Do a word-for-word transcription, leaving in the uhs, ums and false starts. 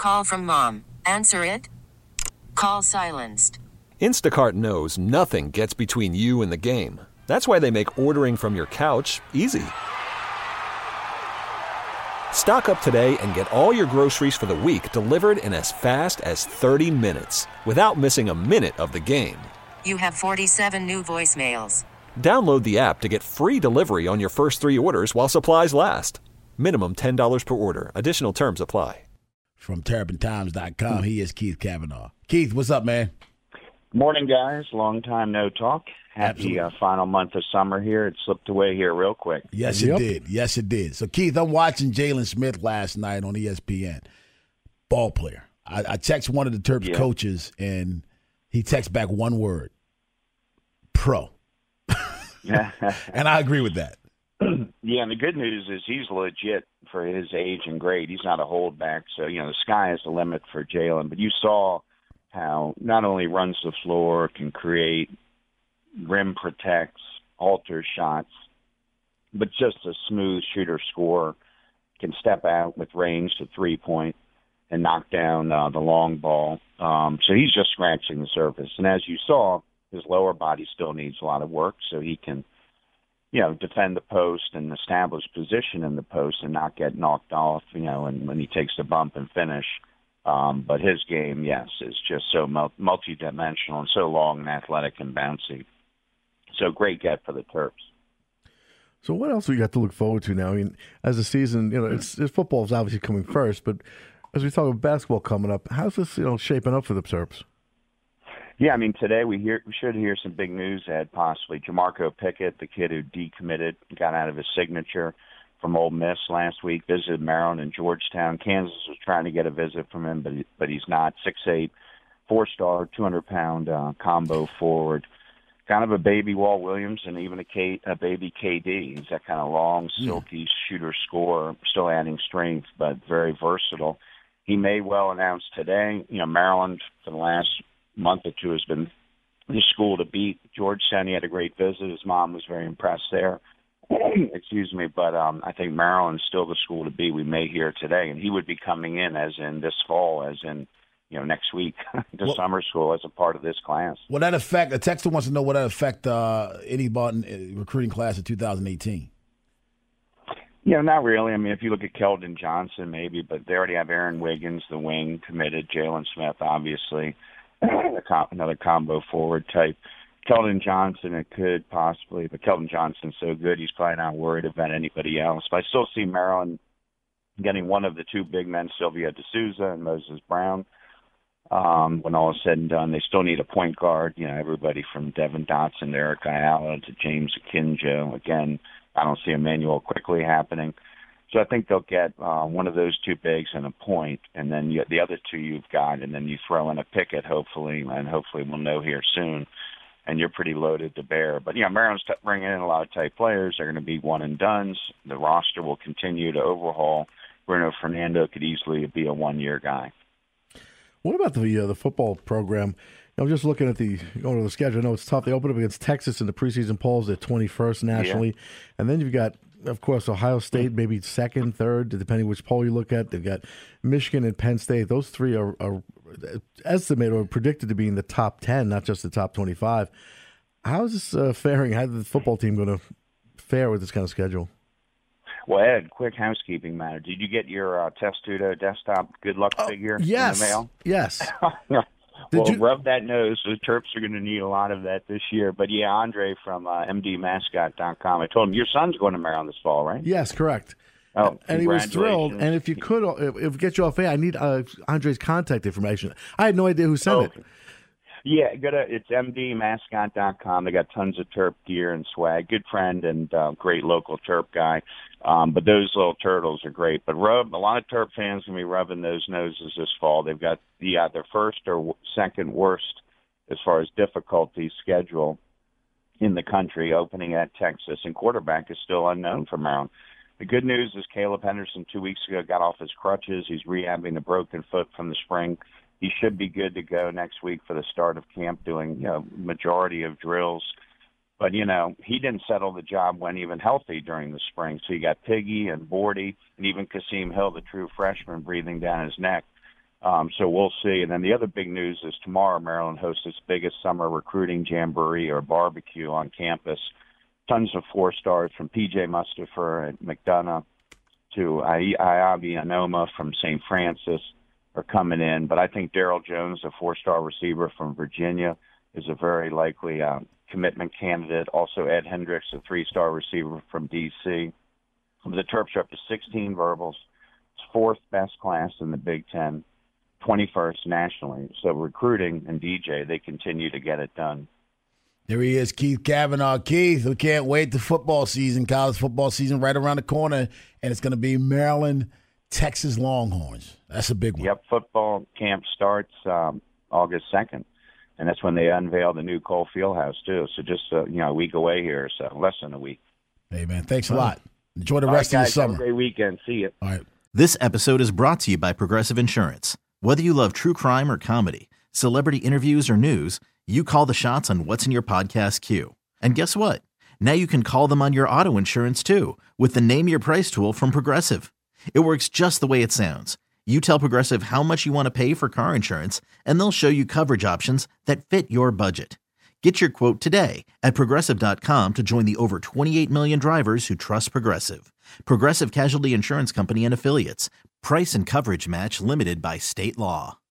Call from mom. Answer it. Call silenced. Instacart knows nothing gets between you and the game. That's why they make ordering from your couch easy. Stock up today and get all your groceries for the week delivered in as fast as thirty minutes without missing a minute of the game. You have forty-seven new voicemails. Download the app to get free delivery on your first three orders while supplies last. Minimum ten dollars per order. Additional terms apply. From Terrapin Times dot com, he is Keith Kavanaugh. Keith, what's up, man? Morning, guys. Long time no talk. Happy uh, final month of summer here. It slipped away here real quick. Yes, Yep. it did. Yes, it did. So, Keith, I'm watching Jalen Smith last night on E S P N. Ball player. I, I text one of the Terps Yeah. coaches, and he texts back one word, pro. And I agree with that. Yeah, and the good news is he's legit for his age and grade. He's not a holdback, so, you know, the sky is the limit for Jalen. But you saw how not only runs the floor, can create, rim protects, alter shots, but just a smooth shooter scorer, can step out with range to three-point and knock down uh, the long ball. Um, so he's just scratching the surface. And as you saw, his lower body still needs a lot of work, so he can, you know, defend the post and establish position in the post and not get knocked off, you know, and when he takes the bump and finish. Um, but his game, yes, is just so multi-dimensional and so long and athletic and bouncy. So great get for the Terps. So what else we got to look forward to now? I mean, as the season, you know, it's, it's football is obviously coming first, but as we talk about basketball coming up, how's this, you know, shaping up for the Terps? Yeah, I mean, today we hear we should hear some big news, Ed, possibly. Jamarco Pickett, the kid who decommitted, got out of his signature from Ole Miss last week, visited Maryland and Georgetown. Kansas was trying to get a visit from him, but but he's not. six eight, four-star, two hundred pound uh, combo forward. Kind of a baby Walt Williams and even a, K, a baby K D. He's that kind of long, silky shooter scorer, still adding strength, but very versatile. He may well announce today, you know, Maryland for the last month or two has been the school to beat. Georgetown, he had a great visit. His mom was very impressed there. Excuse me, but um, I think Maryland's still the school to beat. We may hear today, and he would be coming in as in this fall, as in, you know, next week to well, summer school as a part of this class. Will that affect, a texter wants to know, will that affect uh, any Barton recruiting class of two thousand eighteen? Yeah, not really. I mean, if you look at Keldon Johnson, maybe, but they already have Aaron Wiggins, the wing, committed. Jalen Smith, obviously, another combo forward type. Keldon Johnson, it could possibly, but Keldon Johnson's so good, he's probably not worried about anybody else. But I still see Maryland getting one of the two big men, Sylvia D'Souza and Moses Brown. Um, when all is said and done, they still need a point guard. You know, everybody from Devin Dotson to Eric Ayala to James Akinjo. Again, I don't see Emmanuel quickly happening. So I think they'll get uh, one of those two bigs and a point, and then you, the other two you've got, and then you throw in a Pickett, hopefully, and hopefully we'll know here soon, and you're pretty loaded to bear. But, you know, Maryland's t- bringing in a lot of type players. They're going to be one-and-dones. The roster will continue to overhaul. Bruno Fernando could easily be a one-year guy. What about the uh, the football program? I'm just looking at the going to the schedule. I know it's tough. They open up against Texas in the preseason polls. They're twenty-first nationally. Yeah. And then you've got, of course, Ohio State, maybe second, third, depending which poll you look at. They've got Michigan and Penn State. Those three are, are estimated or predicted to be in the top ten, not just the top twenty-five. How is this uh, faring? How is the football team going to fare with this kind of schedule? Well, Ed, quick housekeeping matter. Did you get your uh, Testudo desktop good luck oh, figure yes, in the mail? Yes. Well, you... rub that nose. The Terps are going to need a lot of that this year. But, yeah, Andre from uh, M D mascot dot com, I told him, your son's going to Maryland this fall, right? Yes, correct. Oh, and he was thrilled. And if you could, if, if get you off air, I need uh, Andre's contact information. I had no idea who sent okay. it. Yeah, go to, it's M D mascot dot com. They got tons of Terp gear and swag. Good friend and uh, great local Terp guy. Um, but those little turtles are great. But rub a lot of Terp fans going to be rubbing those noses this fall. They've got the uh, their first or second worst as far as difficulty schedule in the country, opening at Texas. And quarterback is still unknown for Maryland. The good news is Caleb Henderson two weeks ago got off his crutches. He's rehabbing a broken foot from the spring. He should be good to go next week for the start of camp, doing, you know, majority of drills. But, you know, he didn't settle the job when even healthy during the spring. So you got Piggy and Bordy and even Kasim Hill, the true freshman, breathing down his neck. Um, so we'll see. And then the other big news is tomorrow Maryland hosts its biggest summer recruiting jamboree or barbecue on campus. Tons of four stars from P J Mustipher at McDonough to Iabi Anoma from Saint Francis are coming in. But I think Darrell Jones, a four-star receiver from Virginia, is a very likely uh, commitment candidate. Also Ed Hendricks, a three-star receiver from D C. The Terps are up to sixteen verbals. It's fourth best class in the Big Ten, twenty-first nationally. So recruiting and D J, they continue to get it done. There he is, Keith Kavanaugh. Keith, we can't wait. The football season, college football season right around the corner, and it's going to be Maryland, Texas Longhorns. That's a big one. Yep, football camp starts um, August second, and that's when they unveil the new Cole Fieldhouse, too. So just uh, you know, a week away here, so less than a week. Hey, man, thanks a lot. Enjoy the All rest right, of guys, the summer. Have a great weekend. See you. All right. This episode is brought to you by Progressive Insurance. Whether you love true crime or comedy, celebrity interviews or news, you call the shots on what's in your podcast queue. And guess what? Now you can call them on your auto insurance too with the Name Your Price tool from Progressive. It works just the way it sounds. You tell Progressive how much you want to pay for car insurance, and they'll show you coverage options that fit your budget. Get your quote today at Progressive dot com to join the over twenty-eight million drivers who trust Progressive. Progressive Casualty Insurance Company and Affiliates. Price and coverage match limited by state law.